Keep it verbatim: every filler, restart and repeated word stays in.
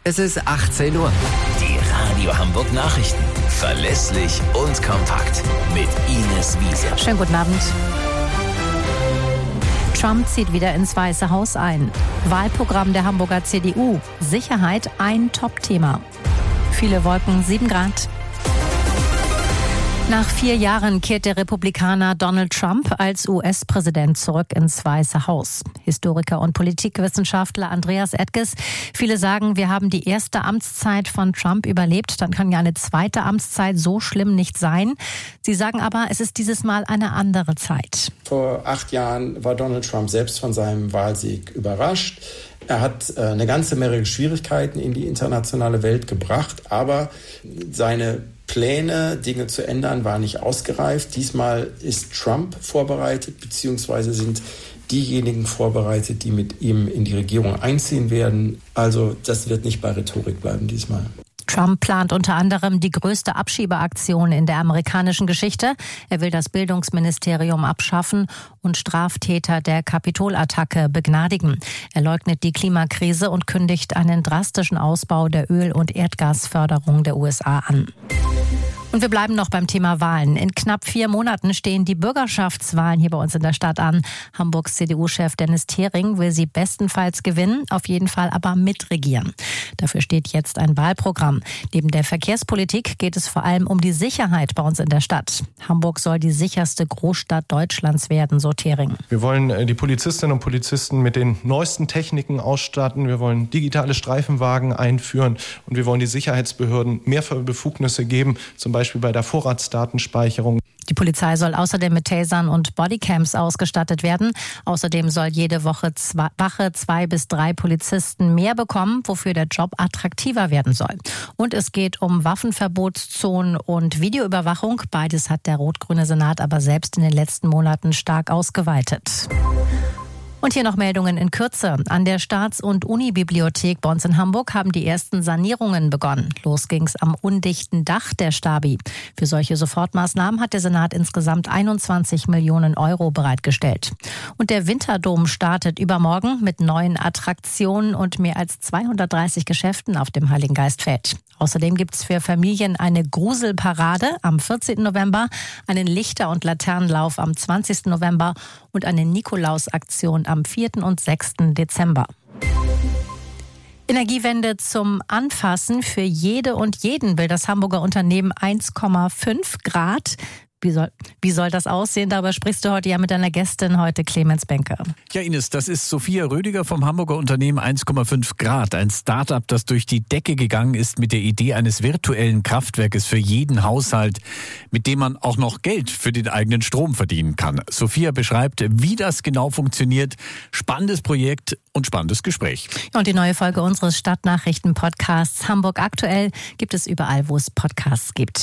Es ist achtzehn Uhr. Die Radio Hamburg Nachrichten. Verlässlich und kompakt. Mit Ines Wiese. Schönen guten Abend. Trump zieht wieder ins Weiße Haus ein. Wahlprogramm der Hamburger C D U. Sicherheit ein Top-Thema. Viele Wolken, sieben Grad. Nach vier Jahren kehrt der Republikaner Donald Trump als U S-Präsident zurück ins Weiße Haus. Historiker und Politikwissenschaftler Andreas Edges. Viele sagen, wir haben die erste Amtszeit von Trump überlebt. Dann kann ja eine zweite Amtszeit so schlimm nicht sein. Sie sagen aber, es ist dieses Mal eine andere Zeit. Vor acht Jahren war Donald Trump selbst von seinem Wahlsieg überrascht. Er hat äh, eine ganze Menge Schwierigkeiten in die internationale Welt gebracht, aber seine Pläne, Dinge zu ändern, waren nicht ausgereift. Diesmal ist Trump vorbereitet, beziehungsweise sind diejenigen vorbereitet, die mit ihm in die Regierung einziehen werden. Also das wird nicht bei Rhetorik bleiben diesmal. Trump plant unter anderem die größte Abschiebeaktion in der amerikanischen Geschichte. Er will das Bildungsministerium abschaffen und Straftäter der Kapitolattacke begnadigen. Er leugnet die Klimakrise und kündigt einen drastischen Ausbau der Öl- und Erdgasförderung der U S A an. Und wir bleiben noch beim Thema Wahlen. In knapp vier Monaten stehen die Bürgerschaftswahlen hier bei uns in der Stadt an. Hamburgs C D U-Chef Dennis Thering will sie bestenfalls gewinnen, auf jeden Fall aber mitregieren. Dafür steht jetzt ein Wahlprogramm. Neben der Verkehrspolitik geht es vor allem um die Sicherheit bei uns in der Stadt. Hamburg soll die sicherste Großstadt Deutschlands werden, so Thering. Wir wollen die Polizistinnen und Polizisten mit den neuesten Techniken ausstatten. Wir wollen digitale Streifenwagen einführen und wir wollen die Sicherheitsbehörden mehr Befugnisse geben, zum Beispiel Beispiel bei der Vorratsdatenspeicherung. Die Polizei soll außerdem mit Tasern und Bodycams ausgestattet werden. Außerdem soll jede Woche zwei, Wache zwei bis drei Polizisten mehr bekommen, wofür der Job attraktiver werden soll. Und es geht um Waffenverbotszonen und Videoüberwachung. Beides hat der rot-grüne Senat aber selbst in den letzten Monaten stark ausgeweitet. Und hier noch Meldungen in Kürze. An der Staats- und Unibibliothek bei uns in Hamburg haben die ersten Sanierungen begonnen. Los ging's am undichten Dach der Stabi. Für solche Sofortmaßnahmen hat der Senat insgesamt einundzwanzig Millionen Euro bereitgestellt. Und der Winterdom startet übermorgen mit neuen Attraktionen und mehr als zweihundertdreißig Geschäften auf dem Heiligengeistfeld. Außerdem gibt's für Familien eine Gruselparade am vierzehnten November, einen Lichter- und Laternenlauf am zwanzigsten November und eine Nikolausaktion am vierten und sechsten Dezember. Energiewende zum Anfassen. Für jede und jeden will das Hamburger Unternehmen eins Komma fünf Grad. Wie soll, wie soll das aussehen? Darüber sprichst du heute ja mit deiner Gästin heute, Clemens Benke. Ja, Ines, das ist Sophia Rödiger vom Hamburger Unternehmen eins Komma fünf Grad. Ein Start-up, das durch die Decke gegangen ist mit der Idee eines virtuellen Kraftwerkes für jeden Haushalt, mit dem man auch noch Geld für den eigenen Strom verdienen kann. Sophia beschreibt, wie das genau funktioniert. Spannendes Projekt und spannendes Gespräch. Und die neue Folge unseres Stadtnachrichten-Podcasts Hamburg aktuell gibt es überall, wo es Podcasts gibt.